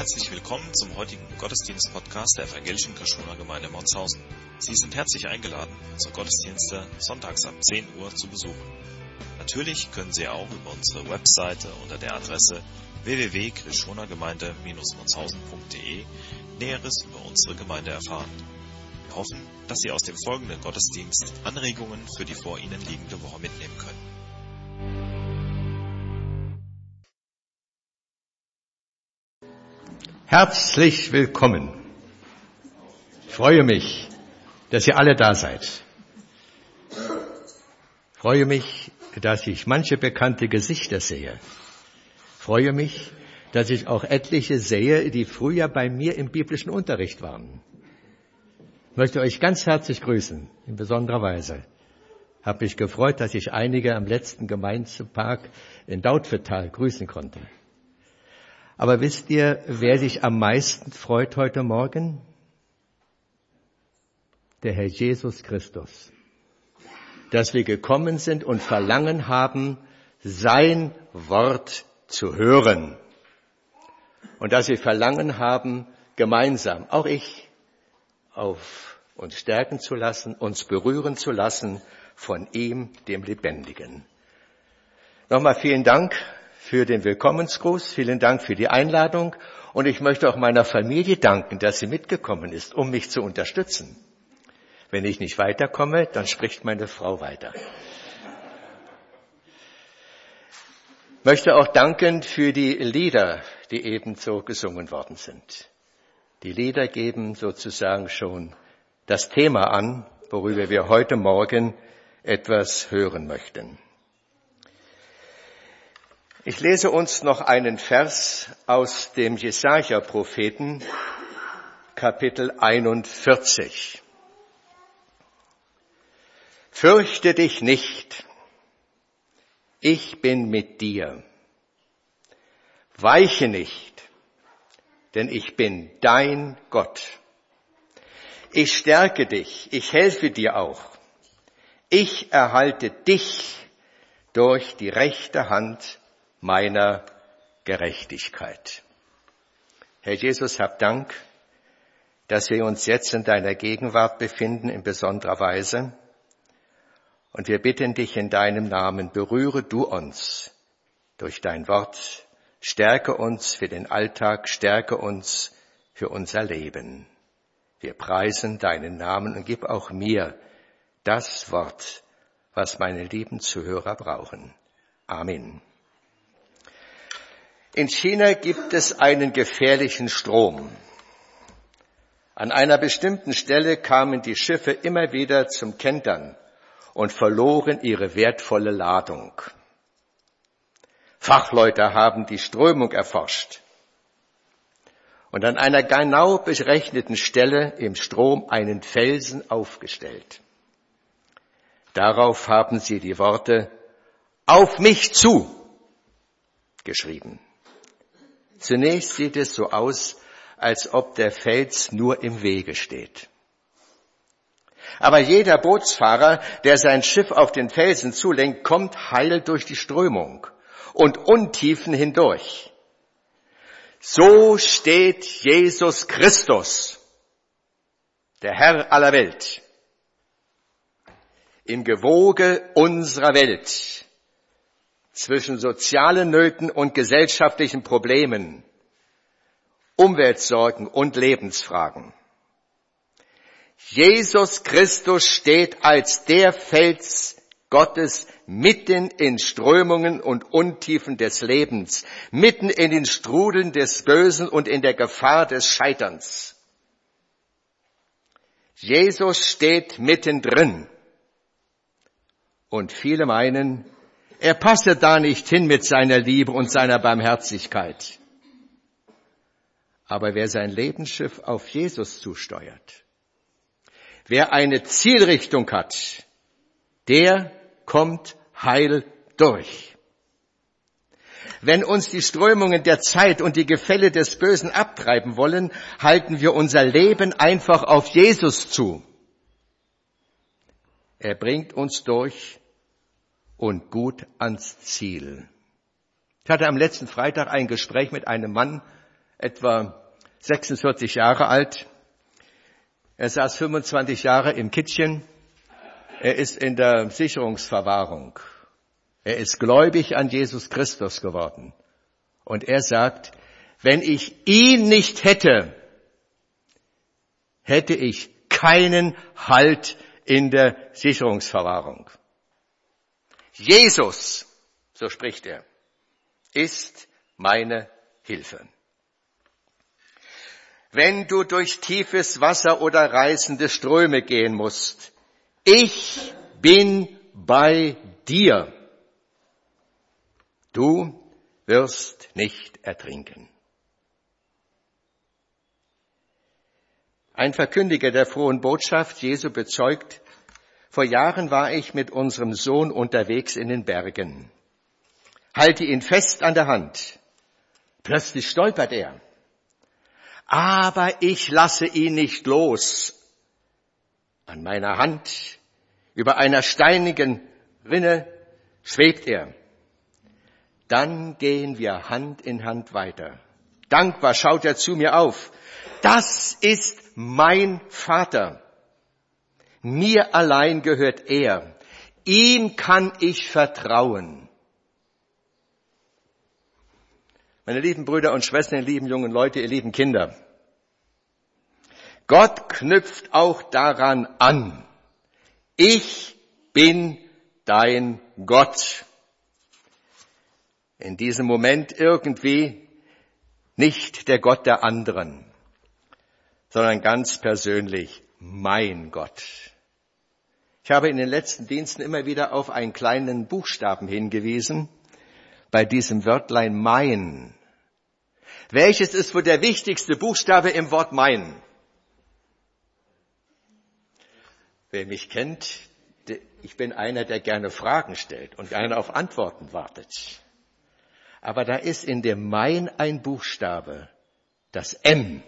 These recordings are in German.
herzlich willkommen zum heutigen Gottesdienst-Podcast der Evangelischen Kaschuner Gemeinde Monzhausen. Sie sind herzlich eingeladen, unsere Gottesdienste sonntags ab 10 Uhr zu besuchen. Natürlich können Sie auch über unsere Webseite unter der Adresse www.kaschunergemeinde-monzhausen.de Näheres über unsere Gemeinde erfahren. Wir hoffen, dass Sie aus dem folgenden Gottesdienst Anregungen für die vor Ihnen liegende Woche mitnehmen können. Herzlich willkommen. Ich freue mich, dass ihr alle da seid. Ich freue mich, dass ich manche bekannte Gesichter sehe. Ich freue mich, dass ich auch etliche sehe, die früher bei mir im biblischen Unterricht waren. Ich möchte euch ganz herzlich grüßen, in besonderer Weise. Ich habe mich gefreut, dass ich einige am letzten Gemeindepark in Dautphetal grüßen konnte. Aber wisst ihr, wer sich am meisten freut heute Morgen? Der Herr Jesus Christus. Dass wir gekommen sind und Verlangen haben, sein Wort zu hören. Und dass wir Verlangen haben, gemeinsam, auch ich, auf uns stärken zu lassen, uns berühren zu lassen von ihm, dem Lebendigen. Nochmal vielen Dank für den Willkommensgruß, vielen Dank für die Einladung und ich möchte auch meiner Familie danken, dass sie mitgekommen ist, um mich zu unterstützen. Wenn ich nicht weiterkomme, dann spricht meine Frau weiter. Ich möchte auch danken für die Lieder, die ebenso gesungen worden sind. Die Lieder geben sozusagen schon das Thema an, worüber wir heute Morgen etwas hören möchten. Ich lese uns noch einen Vers aus dem Jesaja-Propheten, Kapitel 41. Fürchte dich nicht, ich bin mit dir. Weiche nicht, denn ich bin dein Gott. Ich stärke dich, ich helfe dir auch. Ich erhalte dich durch die rechte Hand meiner Gerechtigkeit. Herr Jesus, hab Dank, dass wir uns jetzt in deiner Gegenwart befinden in besonderer Weise. Und wir bitten dich in deinem Namen, berühre du uns durch dein Wort, stärke uns für den Alltag, stärke uns für unser Leben. Wir preisen deinen Namen und gib auch mir das Wort, was meine lieben Zuhörer brauchen. Amen. In China gibt es einen gefährlichen Strom. An einer bestimmten Stelle kamen die Schiffe immer wieder zum Kentern und verloren ihre wertvolle Ladung. Fachleute haben die Strömung erforscht und an einer genau berechneten Stelle im Strom einen Felsen aufgestellt. Darauf haben sie die Worte "Auf mich zu" geschrieben. Zunächst sieht es so aus, als ob der Fels nur im Wege steht. Aber jeder Bootsfahrer, der sein Schiff auf den Felsen zulenkt, kommt heil durch die Strömung und Untiefen hindurch. So steht Jesus Christus, der Herr aller Welt, im Gewoge unserer Welt, zwischen sozialen Nöten und gesellschaftlichen Problemen, Umweltsorgen und Lebensfragen. Jesus Christus steht als der Fels Gottes mitten in Strömungen und Untiefen des Lebens, mitten in den Strudeln des Bösen und in der Gefahr des Scheiterns. Jesus steht mittendrin. Und viele meinen, er passe da nicht hin mit seiner Liebe und seiner Barmherzigkeit. Aber wer sein Lebensschiff auf Jesus zusteuert, wer eine Zielrichtung hat, der kommt heil durch. Wenn uns die Strömungen der Zeit und die Gefälle des Bösen abtreiben wollen, halten wir unser Leben einfach auf Jesus zu. Er bringt uns durch und gut ans Ziel. Ich hatte am letzten Freitag ein Gespräch mit einem Mann, etwa 46 Jahre alt. Er saß 25 Jahre im Kittchen. Er ist in der Sicherungsverwahrung. Er ist gläubig an Jesus Christus geworden. Und er sagt, wenn ich ihn nicht hätte, hätte ich keinen Halt in der Sicherungsverwahrung. Jesus, so spricht er, ist meine Hilfe. Wenn du durch tiefes Wasser oder reißende Ströme gehen musst, ich bin bei dir. Du wirst nicht ertrinken. Ein Verkündiger der frohen Botschaft Jesu bezeugt, vor Jahren war ich mit unserem Sohn unterwegs in den Bergen. Halte ihn fest an der Hand. Plötzlich stolpert er. Aber ich lasse ihn nicht los. An meiner Hand, über einer steinigen Rinne, schwebt er. Dann gehen wir Hand in Hand weiter. Dankbar schaut er zu mir auf. Das ist mein Vater. Mir allein gehört er. Ihm kann ich vertrauen. Meine lieben Brüder und Schwestern, ihr lieben jungen Leute, ihr lieben Kinder. Gott knüpft auch daran an. Ich bin dein Gott. In diesem Moment irgendwie nicht der Gott der anderen, sondern ganz persönlich mein Gott. Ich habe in den letzten Diensten immer wieder auf einen kleinen Buchstaben hingewiesen, bei diesem Wörtlein mein. Welches ist wohl der wichtigste Buchstabe im Wort mein? Wer mich kennt, ich bin einer, der gerne Fragen stellt und gerne auf Antworten wartet. Aber da ist in dem mein ein Buchstabe, das M.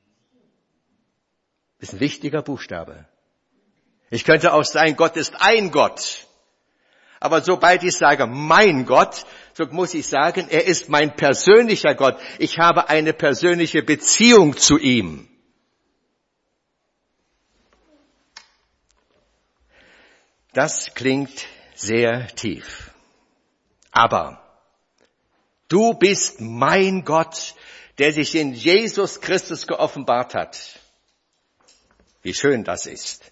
Ist ein wichtiger Buchstabe. Ich könnte auch sagen, Gott ist ein Gott. Aber sobald ich sage, mein Gott, so muss ich sagen, er ist mein persönlicher Gott. Ich habe eine persönliche Beziehung zu ihm. Das klingt sehr tief. Aber du bist mein Gott, der sich in Jesus Christus geoffenbart hat. Wie schön das ist.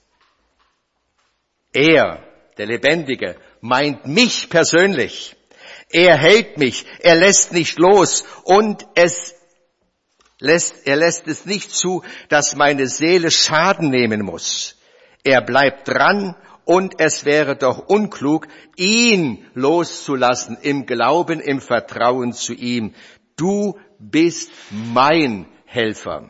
Er, der Lebendige, meint mich persönlich. Er hält mich, er lässt nicht los und er lässt es nicht zu, dass meine Seele Schaden nehmen muss. Er bleibt dran und es wäre doch unklug, ihn loszulassen im Glauben, im Vertrauen zu ihm. Du bist mein Helfer.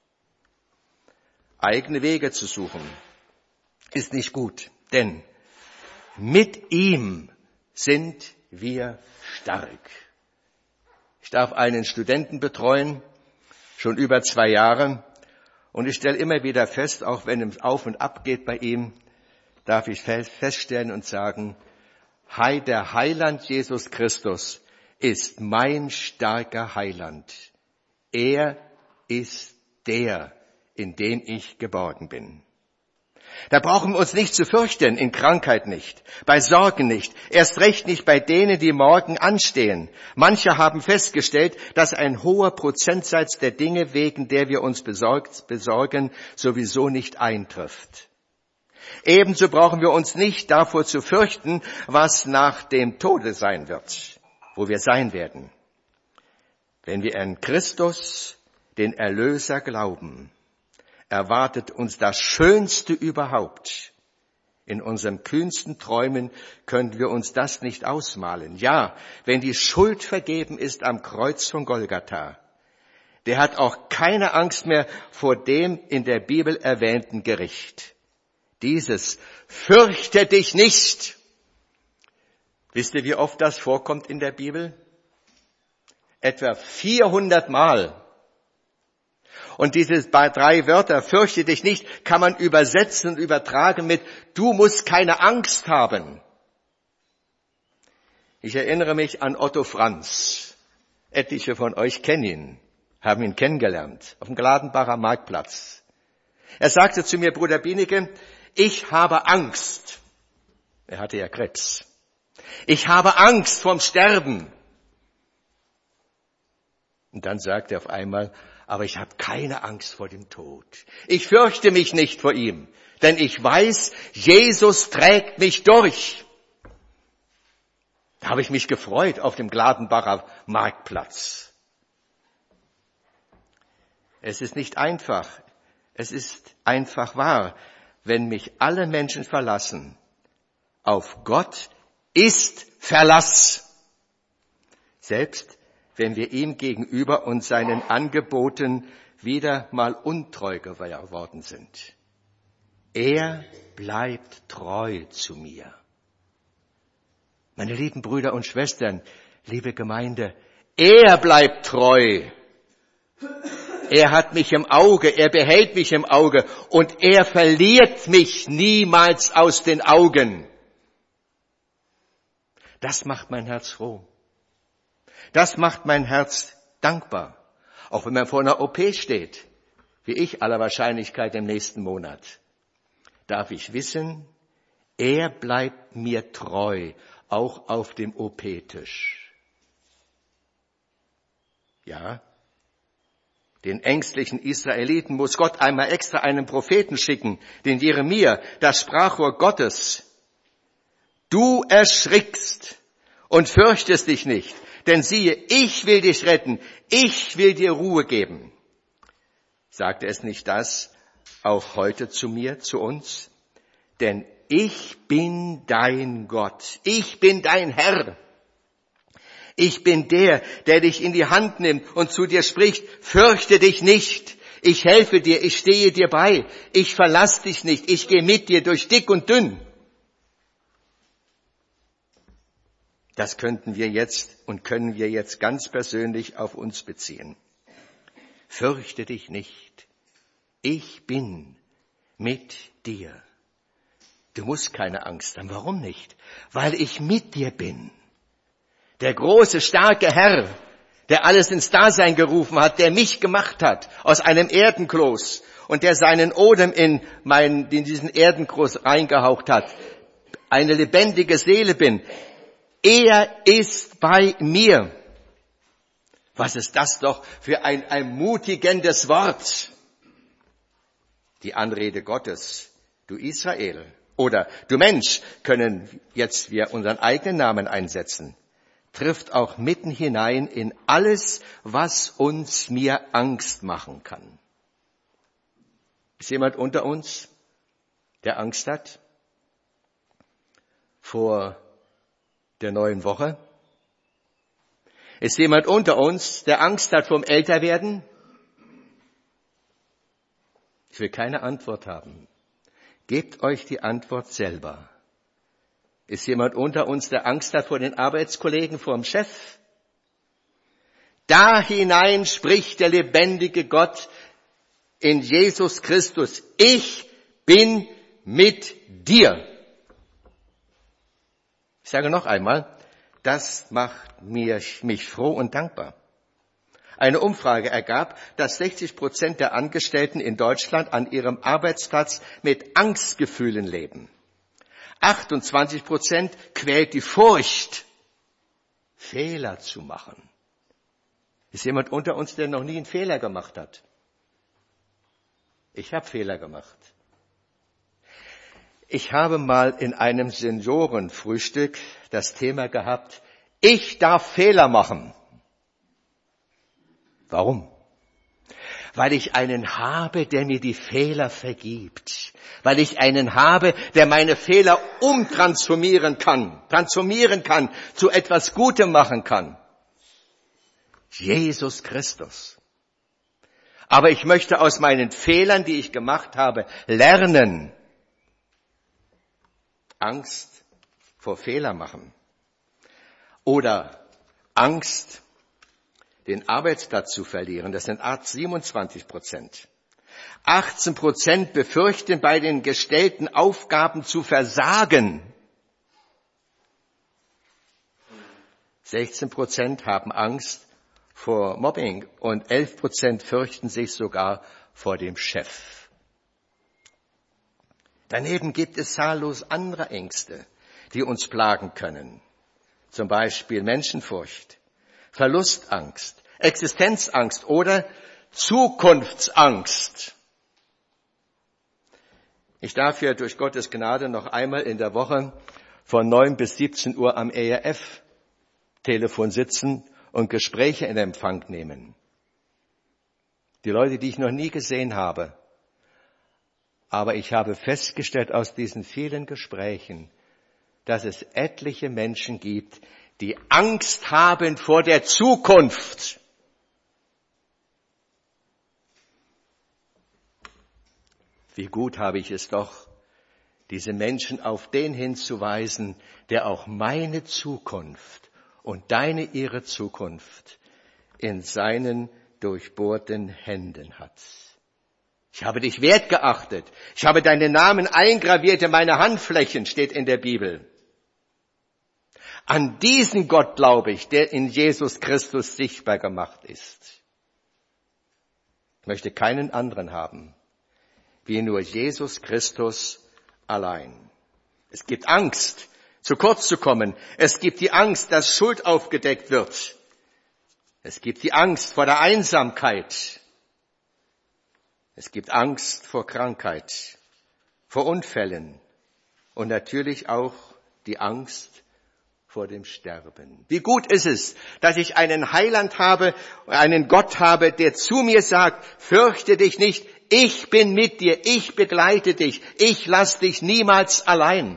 Eigene Wege zu suchen ist nicht gut, denn mit ihm sind wir stark. Ich darf einen Studenten betreuen, schon über 2 Jahre, und ich stelle immer wieder fest, auch wenn es auf und ab geht bei ihm, darf ich feststellen und sagen, der Heiland Jesus Christus ist mein starker Heiland. Er ist der, in dem ich geborgen bin. Da brauchen wir uns nicht zu fürchten, in Krankheit nicht, bei Sorgen nicht, erst recht nicht bei denen, die morgen anstehen. Manche haben festgestellt, dass ein hoher Prozentsatz der Dinge, wegen der wir uns besorgen, sowieso nicht eintrifft. Ebenso brauchen wir uns nicht davor zu fürchten, was nach dem Tode sein wird, wo wir sein werden. Wenn wir an Christus, den Erlöser, glauben, erwartet uns das Schönste überhaupt. In unseren kühnsten Träumen können wir uns das nicht ausmalen. Ja, wenn die Schuld vergeben ist am Kreuz von Golgatha, der hat auch keine Angst mehr vor dem in der Bibel erwähnten Gericht. Dieses, fürchte dich nicht. Wisst ihr, wie oft das vorkommt in der Bibel? Etwa 400 Mal. Und diese 3 Wörter, fürchte dich nicht, kann man übersetzen und übertragen mit, du musst keine Angst haben. Ich erinnere mich an Otto Franz. Etliche von euch kennen ihn. haben ihn kennengelernt auf dem Gladenbacher Marktplatz. Er sagte zu mir, Bruder Bienecke, ich habe Angst. Er hatte ja Krebs. Ich habe Angst vorm Sterben. Und dann sagte er auf einmal, aber ich habe keine Angst vor dem Tod. Ich fürchte mich nicht vor ihm, denn ich weiß, Jesus trägt mich durch. Da habe ich mich gefreut auf dem Gladenbacher Marktplatz. Es ist nicht einfach, es ist einfach wahr, wenn mich alle Menschen verlassen. Auf Gott ist Verlass. Selbst wenn wir ihm gegenüber und seinen Angeboten wieder mal untreu geworden sind. Er bleibt treu zu mir. Meine lieben Brüder und Schwestern, liebe Gemeinde, er bleibt treu. Er hat mich im Auge, er behält mich im Auge und er verliert mich niemals aus den Augen. Das macht mein Herz froh. Das macht mein Herz dankbar. Auch wenn man vor einer OP steht, wie ich aller Wahrscheinlichkeit im nächsten Monat, darf ich wissen, er bleibt mir treu, auch auf dem OP-Tisch. Ja, den ängstlichen Israeliten muss Gott einmal extra einen Propheten schicken, den Jeremia, das Sprachrohr Gottes. Du erschrickst und fürchtest dich nicht, denn siehe, ich will dich retten, ich will dir Ruhe geben. Sagte es nicht das auch heute zu mir, zu uns? Denn ich bin dein Gott, ich bin dein Herr. Ich bin der dich in die Hand nimmt und zu dir spricht, fürchte dich nicht, ich helfe dir, ich stehe dir bei, ich verlass dich nicht, ich gehe mit dir durch dick und dünn. Das könnten wir jetzt und können wir jetzt ganz persönlich auf uns beziehen. Fürchte dich nicht, ich bin mit dir. Du musst keine Angst haben. Warum nicht? Weil ich mit dir bin. Der große, starke Herr, der alles ins Dasein gerufen hat, der mich gemacht hat aus einem Erdenkloß und der seinen Odem in diesen Erdenkloß reingehaucht hat, eine lebendige Seele bin. Er ist bei mir. Was ist das doch für ein ermutigendes Wort? Die Anrede Gottes, du Israel oder du Mensch, können jetzt wir unseren eigenen Namen einsetzen, trifft auch mitten hinein in alles, was uns mir Angst machen kann. Ist jemand unter uns, der Angst hat vor der neuen Woche? Ist jemand unter uns, der Angst hat vom Älterwerden? Ich will keine Antwort haben. Gebt euch die Antwort selber. Ist jemand unter uns, der Angst hat vor den Arbeitskollegen, vor dem Chef? Da hinein spricht der lebendige Gott in Jesus Christus. Ich bin mit dir. Ich sage noch einmal, das macht mich froh und dankbar. Eine Umfrage ergab, dass 60% der Angestellten in Deutschland an ihrem Arbeitsplatz mit Angstgefühlen leben. 28% quält die Furcht, Fehler zu machen. Ist jemand unter uns, der noch nie einen Fehler gemacht hat? Ich habe Fehler gemacht. Ich habe mal in einem Seniorenfrühstück das Thema gehabt, ich darf Fehler machen. Warum? Weil ich einen habe, der mir die Fehler vergibt. Weil ich einen habe, der meine Fehler transformieren kann, zu etwas Gutem machen kann. Jesus Christus. Aber ich möchte aus meinen Fehlern, die ich gemacht habe, lernen. Angst vor Fehler machen. Oder Angst, den Arbeitsplatz zu verlieren. Das sind 27%. 18% befürchten, bei den gestellten Aufgaben zu versagen. 16% haben Angst vor Mobbing und 11% fürchten sich sogar vor dem Chef. Daneben gibt es zahllos andere Ängste, die uns plagen können. Zum Beispiel Menschenfurcht, Verlustangst, Existenzangst oder Zukunftsangst. Ich darf ja durch Gottes Gnade noch einmal in der Woche von 9 bis 17 Uhr am ERF-Telefon sitzen und Gespräche in Empfang nehmen. Die Leute, die ich noch nie gesehen habe. Aber ich habe festgestellt aus diesen vielen Gesprächen, dass es etliche Menschen gibt, die Angst haben vor der Zukunft. Wie gut habe ich es doch, diese Menschen auf den hinzuweisen, der auch meine Zukunft und ihre Zukunft in seinen durchbohrten Händen hat. Ich habe dich wertgeachtet. Ich habe deinen Namen eingraviert in meine Handflächen, steht in der Bibel. An diesen Gott glaube ich, der in Jesus Christus sichtbar gemacht ist. Ich möchte keinen anderen haben, wie nur Jesus Christus allein. Es gibt Angst, zu kurz zu kommen. Es gibt die Angst, dass Schuld aufgedeckt wird. Es gibt die Angst vor der Einsamkeit. Es gibt Angst vor Krankheit, vor Unfällen und natürlich auch die Angst vor dem Sterben. Wie gut ist es, dass ich einen Heiland habe, einen Gott habe, der zu mir sagt, fürchte dich nicht, ich bin mit dir, ich begleite dich, ich lass dich niemals allein.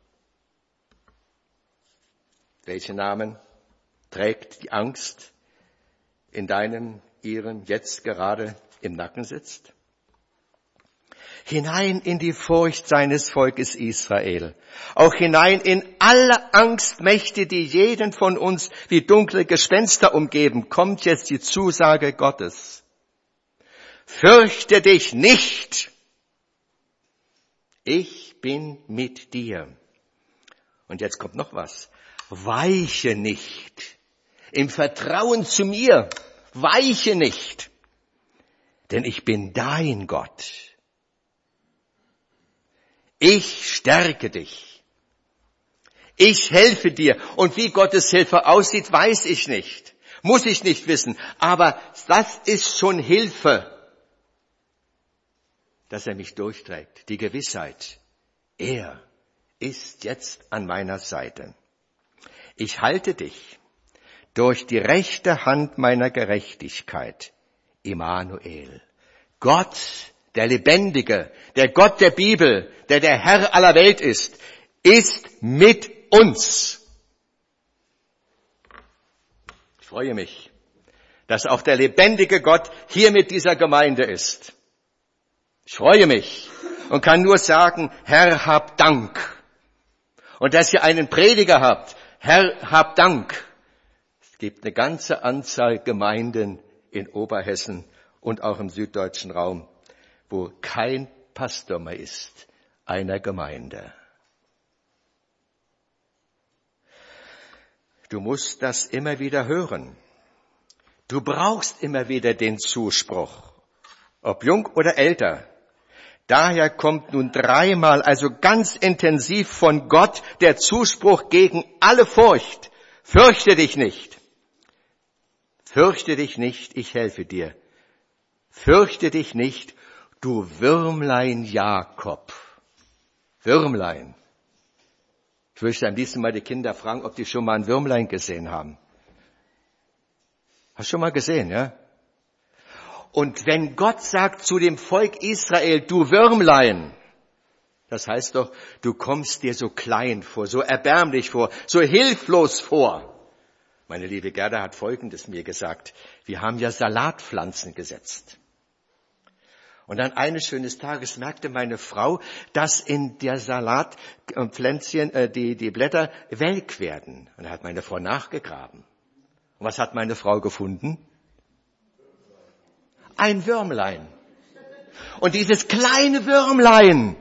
Welchen Namen trägt die Angst in deinem, ihrem jetzt gerade im Nacken sitzt? Hinein in die Furcht seines Volkes Israel, auch hinein in alle Angstmächte, die jeden von uns wie dunkle Gespenster umgeben, kommt jetzt die Zusage Gottes. Fürchte dich nicht, ich bin mit dir. Und jetzt kommt noch was, weiche nicht, im Vertrauen zu mir, weiche nicht, denn ich bin dein Gott. Ich stärke dich. Ich helfe dir. Und wie Gottes Hilfe aussieht, weiß ich nicht. Muss ich nicht wissen. Aber das ist schon Hilfe, dass er mich durchträgt. Die Gewissheit, er ist jetzt an meiner Seite. Ich halte dich durch die rechte Hand meiner Gerechtigkeit. Immanuel. Gott, der Lebendige, der Gott der Bibel, der Herr aller Welt ist mit uns. Ich freue mich, dass auch der lebendige Gott hier mit dieser Gemeinde ist. Ich freue mich und kann nur sagen, Herr, hab Dank. Und dass ihr einen Prediger habt, Herr, hab Dank. Es gibt eine ganze Anzahl Gemeinden in Oberhessen und auch im süddeutschen Raum, wo kein Pastor mehr ist, einer Gemeinde. Du musst das immer wieder hören. Du brauchst immer wieder den Zuspruch, ob jung oder älter. Daher kommt nun dreimal, also ganz intensiv von Gott, der Zuspruch gegen alle Furcht. Fürchte dich nicht. Fürchte dich nicht, ich helfe dir. Fürchte dich nicht, du Würmlein Jakob. Würmlein. Ich möchte am liebsten mal die Kinder fragen, ob die schon mal ein Würmlein gesehen haben. Hast du schon mal gesehen, ja? Und wenn Gott sagt zu dem Volk Israel, du Würmlein, das heißt doch, du kommst dir so klein vor, so erbärmlich vor, so hilflos vor. Meine liebe Gerda hat Folgendes mir gesagt. Wir haben ja Salatpflanzen gesetzt. Und dann eines schönen Tages merkte meine Frau, dass in der Salatpflänzchen die Blätter welk werden. Und da hat meine Frau nachgegraben. Und was hat meine Frau gefunden? Ein Würmlein. Und dieses kleine Würmlein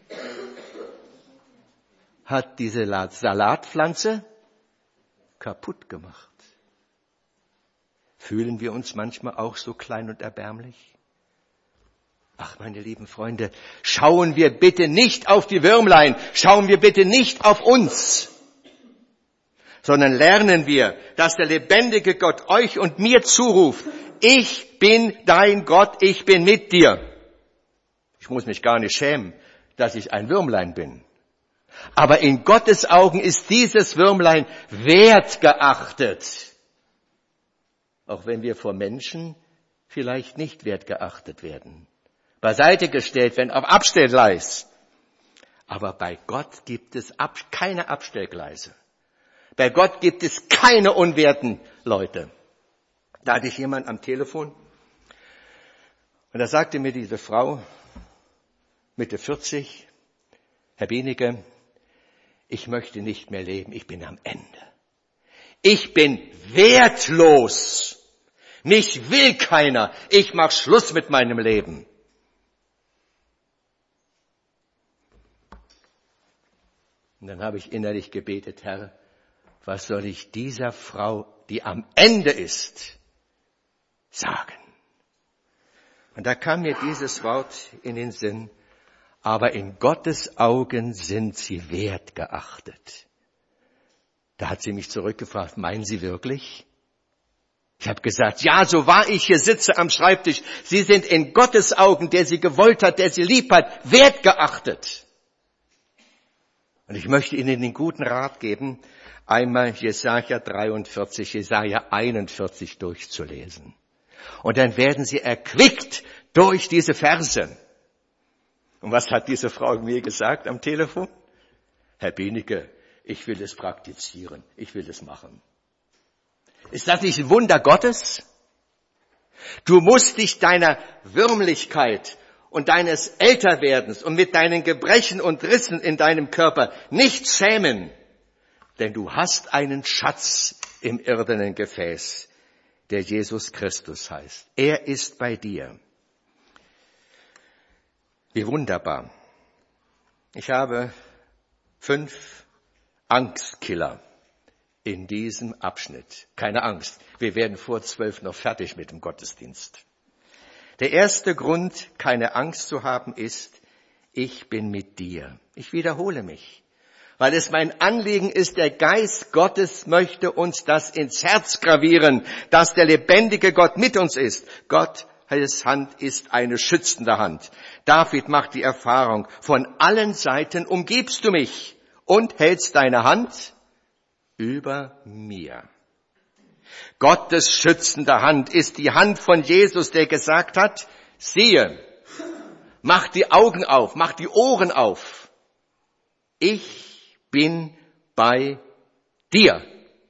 hat diese Salatpflanze kaputt gemacht. Fühlen wir uns manchmal auch so klein und erbärmlich? Ach, meine lieben Freunde, schauen wir bitte nicht auf die Würmlein, schauen wir bitte nicht auf uns, sondern lernen wir, dass der lebendige Gott euch und mir zuruft, ich bin dein Gott, ich bin mit dir. Ich muss mich gar nicht schämen, dass ich ein Würmlein bin. Aber in Gottes Augen ist dieses Würmlein wertgeachtet. Auch wenn wir vor Menschen vielleicht nicht wertgeachtet werden. Beiseite gestellt werden auf Abstellgleis. Aber bei Gott gibt es keine Abstellgleise. Bei Gott gibt es keine unwerten Leute. Da hatte ich jemanden am Telefon und da sagte mir diese Frau, Mitte 40, Herr Benecke, ich möchte nicht mehr leben, ich bin am Ende. Ich bin wertlos. Mich will keiner. Ich mach Schluss mit meinem Leben. Und dann habe ich innerlich gebetet, Herr, was soll ich dieser Frau, die am Ende ist, sagen? Und da kam mir dieses Wort in den Sinn, aber in Gottes Augen sind sie wertgeachtet. Da hat sie mich zurückgefragt, meinen Sie wirklich? Ich habe gesagt, ja, so wahr ich hier sitze am Schreibtisch, Sie sind in Gottes Augen, der Sie gewollt hat, der Sie lieb hat, wertgeachtet. Und ich möchte Ihnen den guten Rat geben, einmal Jesaja 43, Jesaja 41 durchzulesen. Und dann werden Sie erquickt durch diese Verse. Und was hat diese Frau mir gesagt am Telefon? Herr Benecke, ich will es praktizieren, ich will es machen. Ist das nicht ein Wunder Gottes? Du musst dich deiner Würmlichkeit und deines Älterwerdens und mit deinen Gebrechen und Rissen in deinem Körper nicht schämen, denn du hast einen Schatz im irdenen Gefäß, der Jesus Christus heißt. Er ist bei dir. Wie wunderbar. Ich habe 5 Angstkiller in diesem Abschnitt. Keine Angst, wir werden vor 12 noch fertig mit dem Gottesdienst. Der erste Grund, keine Angst zu haben, ist, ich bin mit dir. Ich wiederhole mich, weil es mein Anliegen ist, der Geist Gottes möchte uns das ins Herz gravieren, dass der lebendige Gott mit uns ist. Gottes Hand ist eine schützende Hand. David macht die Erfahrung, von allen Seiten umgibst du mich und hältst deine Hand über mir. Gottes schützende Hand ist die Hand von Jesus, der gesagt hat, siehe, mach die Augen auf, mach die Ohren auf. Ich bin bei dir.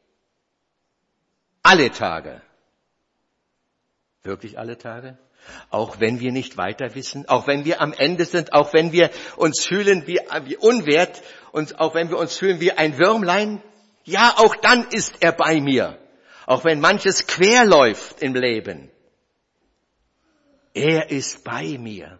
Alle Tage. Wirklich alle Tage? Auch wenn wir nicht weiter wissen, auch wenn wir am Ende sind, auch wenn wir uns fühlen wie unwert und auch wenn wir uns fühlen wie ein Würmlein, ja, auch dann ist er bei mir. Auch wenn manches quer läuft im Leben. Er ist bei mir.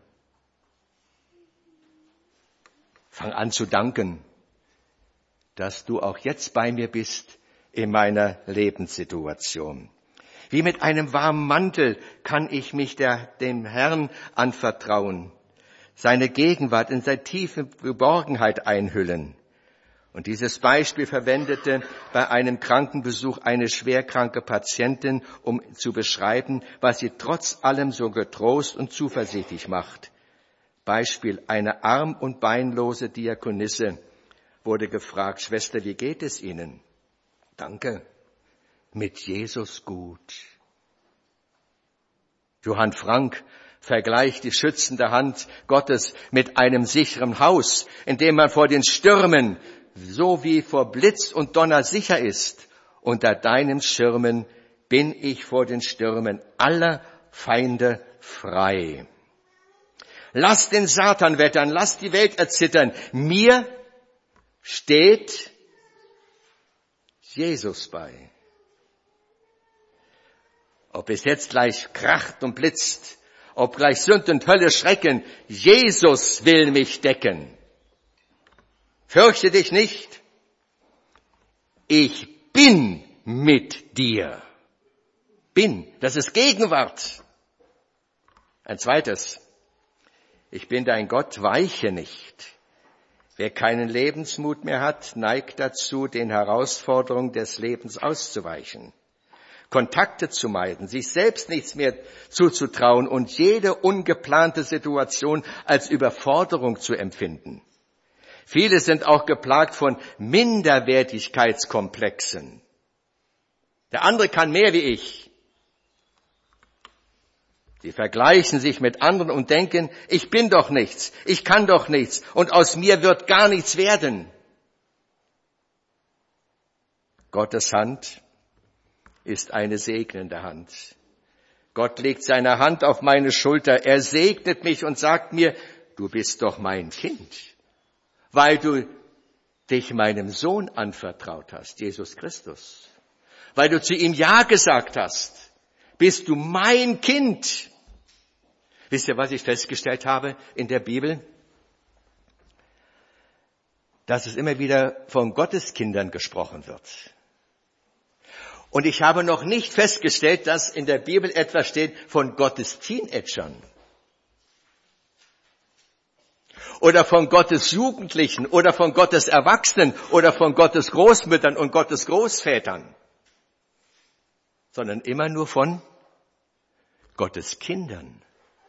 Fang an zu danken, dass du auch jetzt bei mir bist in meiner Lebenssituation. Wie mit einem warmen Mantel kann ich mich dem Herrn anvertrauen, seine Gegenwart in seine tiefe Geborgenheit einhüllen. Und dieses Beispiel verwendete bei einem Krankenbesuch eine schwerkranke Patientin, um zu beschreiben, was sie trotz allem so getrost und zuversichtlich macht. Beispiel, eine arm- und beinlose Diakonisse wurde gefragt, Schwester, wie geht es Ihnen? Danke, mit Jesus gut. Johann Frank vergleicht die schützende Hand Gottes mit einem sicheren Haus, in dem man vor den Stürmen so wie vor Blitz und Donner sicher ist. Unter deinem Schirmen bin ich vor den Stürmen aller Feinde frei. Lass den Satan wettern, lass die Welt erzittern. Mir steht Jesus bei. Ob es jetzt gleich kracht und blitzt, ob gleich Sünd und Hölle schrecken, Jesus will mich decken. Fürchte dich nicht, ich bin mit dir. bin. Das ist Gegenwart. Ein zweites. Ich bin dein Gott, weiche nicht. Wer keinen Lebensmut mehr hat, neigt dazu, den Herausforderungen des Lebens auszuweichen, Kontakte zu meiden, sich selbst nichts mehr zuzutrauen und jede ungeplante Situation als Überforderung zu empfinden. Viele sind auch geplagt von Minderwertigkeitskomplexen. Der andere kann mehr wie ich. Sie vergleichen sich mit anderen und denken, ich bin doch nichts, ich kann doch nichts und aus mir wird gar nichts werden. Gottes Hand ist eine segnende Hand. Gott legt seine Hand auf meine Schulter, er segnet mich und sagt mir, du bist doch mein Kind, weil du dich meinem Sohn anvertraut hast, Jesus Christus. Weil du zu ihm Ja gesagt hast, bist du mein Kind. Wisst ihr, was ich festgestellt habe in der Bibel? Dass es immer wieder von Gotteskindern gesprochen wird. Und ich habe noch nicht festgestellt, dass in der Bibel etwas steht von Gottes Teenagern. Oder von Gottes Jugendlichen oder von Gottes Erwachsenen oder von Gottes Großmüttern und Gottes Großvätern. Sondern immer nur von Gottes Kindern.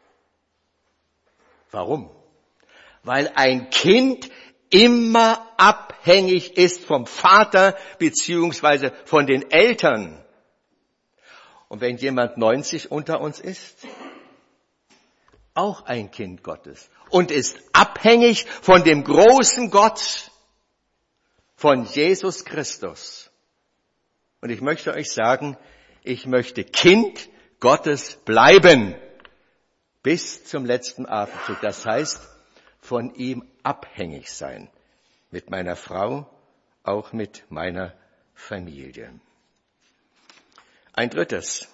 Warum? Weil ein Kind immer abhängig ist vom Vater beziehungsweise von den Eltern. Und wenn jemand 90 unter uns ist, auch ein Kind Gottes und ist abhängig von dem großen Gott, von Jesus Christus. Und ich möchte euch sagen, ich möchte Kind Gottes bleiben. Bis zum letzten Atemzug. Das heißt, von ihm abhängig sein. Mit meiner Frau, auch mit meiner Familie. Ein drittes.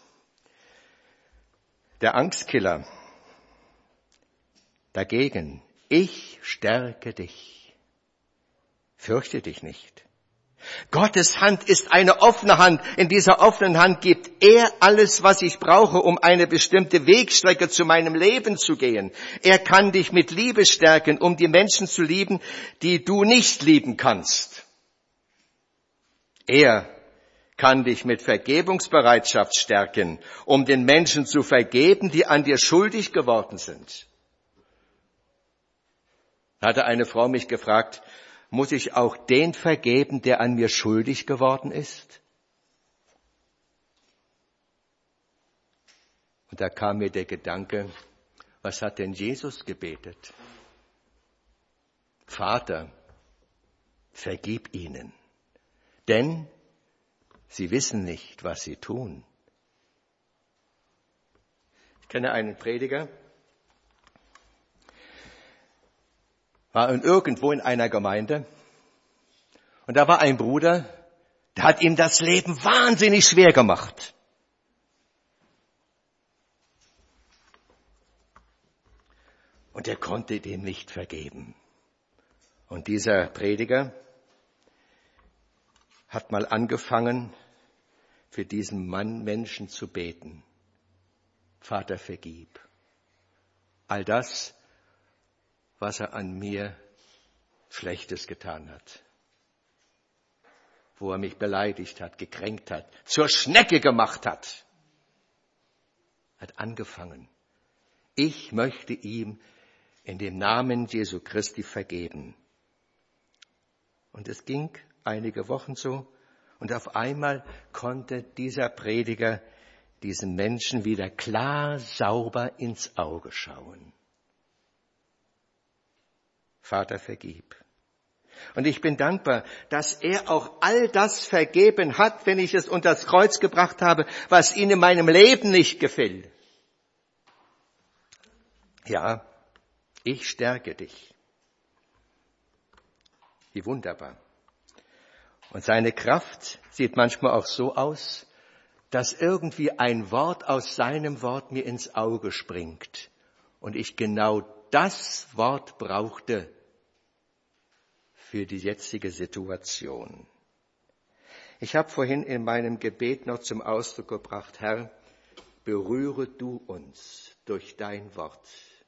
Der Angstkiller. Dagegen, ich stärke dich. Fürchte dich nicht. Gottes Hand ist eine offene Hand. In dieser offenen Hand gibt er alles, was ich brauche, um eine bestimmte Wegstrecke zu meinem Leben zu gehen. Er kann dich mit Liebe stärken, um die Menschen zu lieben, die du nicht lieben kannst. Er kann dich mit Vergebungsbereitschaft stärken, um den Menschen zu vergeben, die an dir schuldig geworden sind. Hatte eine Frau mich gefragt, muss ich auch den vergeben, der an mir schuldig geworden ist? Und da kam mir der Gedanke, was hat denn Jesus gebetet? Vater, vergib ihnen, denn sie wissen nicht, was sie tun. Ich kenne einen Prediger, war irgendwo in einer Gemeinde und da war ein Bruder, der hat ihm das Leben wahnsinnig schwer gemacht. Und er konnte dem nicht vergeben. Und dieser Prediger hat mal angefangen, für diesen Menschen zu beten. Vater, vergib. All das, was er an mir Schlechtes getan hat. Wo er mich beleidigt hat, gekränkt hat, zur Schnecke gemacht hat. Hat angefangen. Ich möchte ihm in dem Namen Jesu Christi vergeben. Und es ging einige Wochen so und auf einmal konnte dieser Prediger diesem Menschen wieder klar, sauber ins Auge schauen. Vater, vergib. Und ich bin dankbar, dass er auch all das vergeben hat, wenn ich es unter das Kreuz gebracht habe, was ihm in meinem Leben nicht gefällt. Ja, ich stärke dich. Wie wunderbar. Und seine Kraft sieht manchmal auch so aus, dass irgendwie ein Wort aus seinem Wort mir ins Auge springt und ich genau das Wort brauchte für die jetzige Situation. Ich habe vorhin in meinem Gebet noch zum Ausdruck gebracht, Herr, berühre du uns durch dein Wort.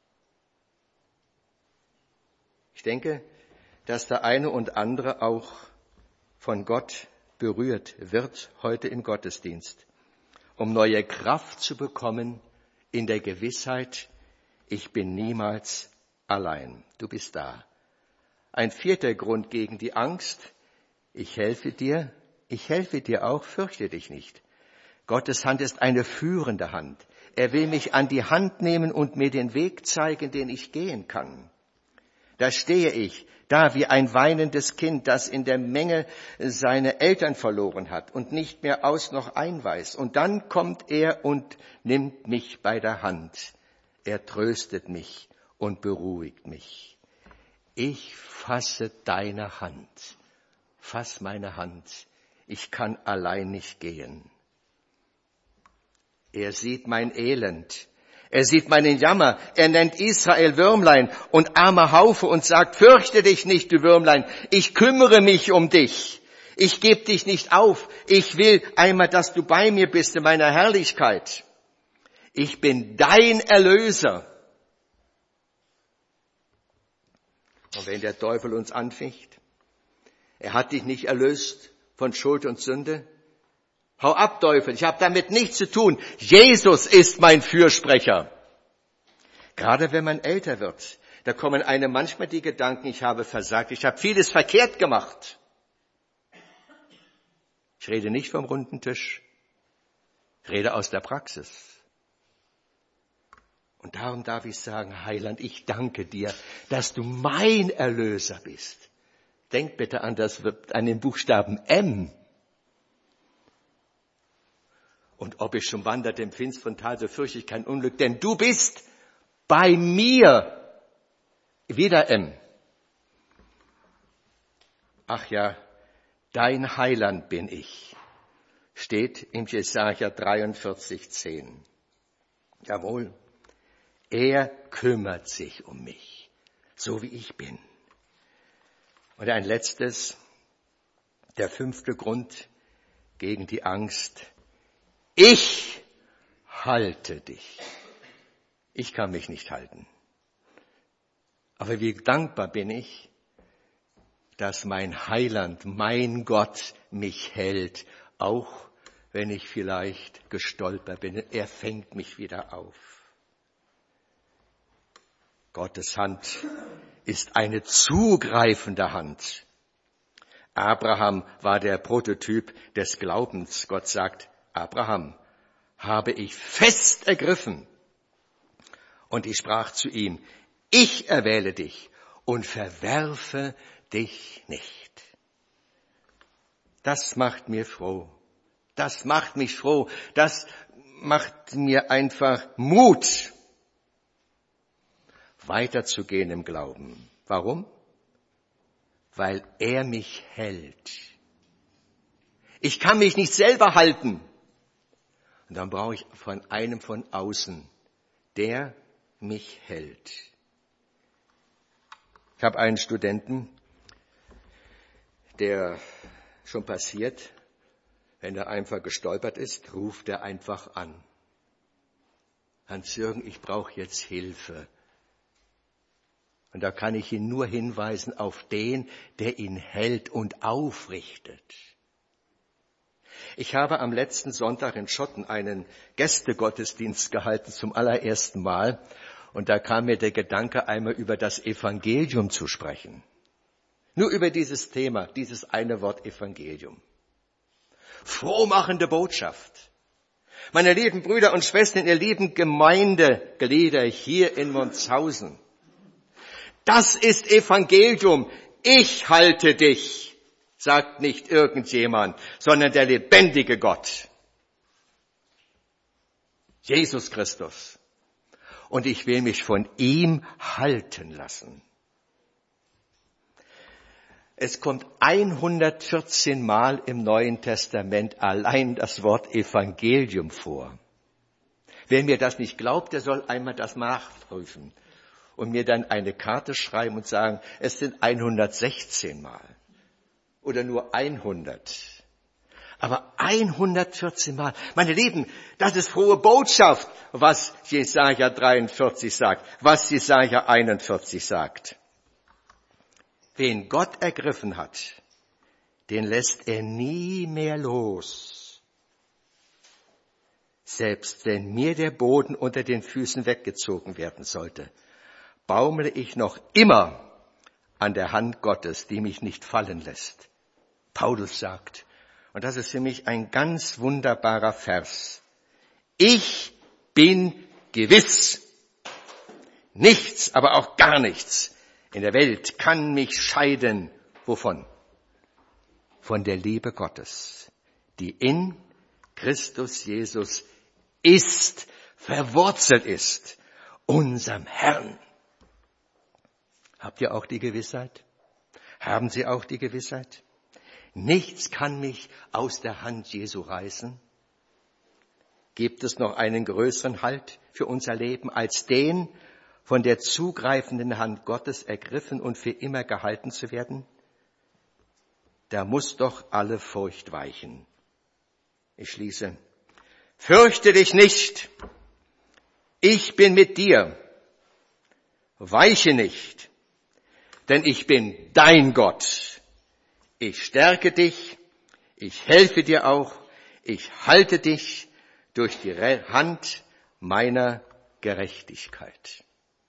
Ich denke, dass der eine und andere auch von Gott berührt wird heute im Gottesdienst, um neue Kraft zu bekommen in der Gewissheit, ich bin niemals allein. Du bist da. Ein vierter Grund gegen die Angst, ich helfe dir auch, fürchte dich nicht. Gottes Hand ist eine führende Hand. Er will mich an die Hand nehmen und mir den Weg zeigen, den ich gehen kann. Da stehe ich, da wie ein weinendes Kind, das in der Menge seine Eltern verloren hat und nicht mehr aus noch ein weiß. Und dann kommt er und nimmt mich bei der Hand. Er tröstet mich und beruhigt mich. Ich fasse deine Hand. Fass meine Hand. Ich kann allein nicht gehen. Er sieht mein Elend. Er sieht meinen Jammer. Er nennt Israel Würmlein und armer Haufe und sagt, fürchte dich nicht, du Würmlein. Ich kümmere mich um dich. Ich gebe dich nicht auf. Ich will einmal, dass du bei mir bist in meiner Herrlichkeit. Ich bin dein Erlöser. Und wenn der Teufel uns anficht, er hat dich nicht erlöst von Schuld und Sünde. Hau ab, Teufel, ich habe damit nichts zu tun. Jesus ist mein Fürsprecher. Gerade wenn man älter wird, da kommen einem manchmal die Gedanken, ich habe versagt, ich habe vieles verkehrt gemacht. Ich rede nicht vom runden Tisch, ich rede aus der Praxis. Und darum darf ich sagen, Heiland, ich danke dir, dass du mein Erlöser bist. Denk bitte an den Buchstaben M. Und ob ich schon wanderte im finsteren Tal, so fürchte ich kein Unglück, denn du bist bei mir. Wieder M. Ach ja, dein Heiland bin ich. Steht im Jesaja 43,10. Jawohl, er kümmert sich um mich, so wie ich bin. Und ein letztes, der 5. Grund gegen die Angst. Ich halte dich. Ich kann mich nicht halten. Aber wie dankbar bin ich, dass mein Heiland, mein Gott mich hält, auch wenn ich vielleicht gestolpert bin. Er fängt mich wieder auf. Gottes Hand ist eine zugreifende Hand. Abraham war der Prototyp des Glaubens. Gott sagt, Abraham habe ich fest ergriffen. Und ich sprach zu ihm, ich erwähle dich und verwerfe dich nicht. Das macht mir froh. Das macht mich froh. Das macht mir einfach Mut, weiterzugehen im Glauben. Warum? Weil er mich hält. Ich kann mich nicht selber halten. Und dann brauche ich von einem von außen, der mich hält. Ich habe einen Studenten, der schon passiert, wenn er einfach gestolpert ist, ruft er einfach an. Hans-Jürgen, ich brauche jetzt Hilfe. Und da kann ich ihn nur hinweisen auf den, der ihn hält und aufrichtet. Ich habe am letzten Sonntag in Schotten einen Gästegottesdienst gehalten zum allerersten Mal. Und da kam mir der Gedanke, einmal über das Evangelium zu sprechen. Nur über dieses Thema, dieses eine Wort Evangelium. Frohmachende Botschaft. Meine lieben Brüder und Schwestern, ihr lieben Gemeindeglieder hier in Monzhausen. Das ist Evangelium. Ich halte dich, sagt nicht irgendjemand, sondern der lebendige Gott. Jesus Christus. Und ich will mich von ihm halten lassen. Es kommt 114 Mal im Neuen Testament allein das Wort Evangelium vor. Wer mir das nicht glaubt, der soll einmal das nachprüfen und mir dann eine Karte schreiben und sagen, es sind 116 Mal oder nur 100. Aber 114 Mal. Meine Lieben, das ist frohe Botschaft, was Jesaja 43 sagt, was Jesaja 41 sagt. Wen Gott ergriffen hat, den lässt er nie mehr los. Selbst wenn mir der Boden unter den Füßen weggezogen werden sollte, baumle ich noch immer an der Hand Gottes, die mich nicht fallen lässt. Paulus sagt, und das ist für mich ein ganz wunderbarer Vers, ich bin gewiss, nichts, aber auch gar nichts in der Welt kann mich scheiden. Wovon? Von der Liebe Gottes, die in Christus Jesus ist, verwurzelt ist, unserem Herrn. Habt ihr auch die Gewissheit? Haben Sie auch die Gewissheit? Nichts kann mich aus der Hand Jesu reißen. Gibt es noch einen größeren Halt für unser Leben als den, von der zugreifenden Hand Gottes ergriffen und für immer gehalten zu werden? Da muss doch alle Furcht weichen. Ich schließe. Fürchte dich nicht. Ich bin mit dir. Weiche nicht, denn ich bin dein Gott. Ich stärke dich, ich helfe dir auch, ich halte dich durch die Hand meiner Gerechtigkeit.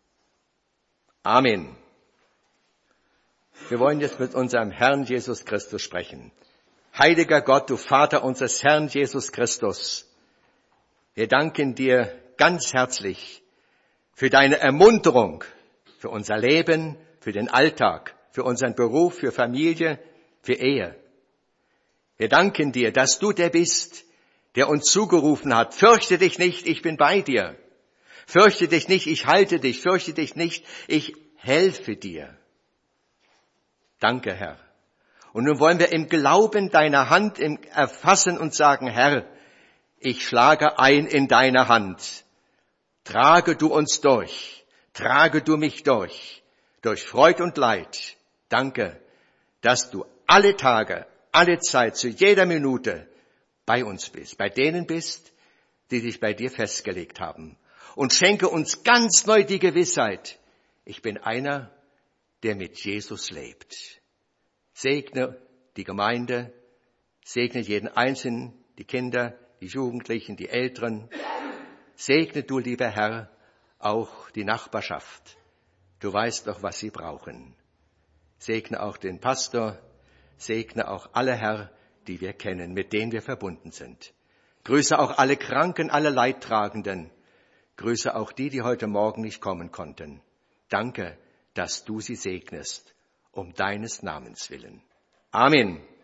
Amen. Wir wollen jetzt mit unserem Herrn Jesus Christus sprechen. Heiliger Gott, du Vater unseres Herrn Jesus Christus, wir danken dir ganz herzlich für deine Ermunterung, für unser Leben, für den Alltag, für unseren Beruf, für Familie, für Ehe. Wir danken dir, dass du der bist, der uns zugerufen hat, fürchte dich nicht, ich bin bei dir. Fürchte dich nicht, ich halte dich. Fürchte dich nicht, ich helfe dir. Danke, Herr. Und nun wollen wir im Glauben deiner Hand erfassen und sagen, Herr, ich schlage ein in deine Hand. Trage du uns durch. Trage du mich durch Freud und Leid. Danke, dass du alle Tage, alle Zeit, zu jeder Minute bei uns bist, bei denen bist, die sich bei dir festgelegt haben. Und schenke uns ganz neu die Gewissheit, ich bin einer, der mit Jesus lebt. Segne die Gemeinde, segne jeden Einzelnen, die Kinder, die Jugendlichen, die Älteren. Segne du, lieber Herr, auch die Nachbarschaft. Du weißt doch, was sie brauchen. Segne auch den Pastor, segne auch alle, Herr, die wir kennen, mit denen wir verbunden sind. Grüße auch alle Kranken, alle Leidtragenden. Grüße auch die heute Morgen nicht kommen konnten. Danke, dass du sie segnest, um deines Namens willen. Amen.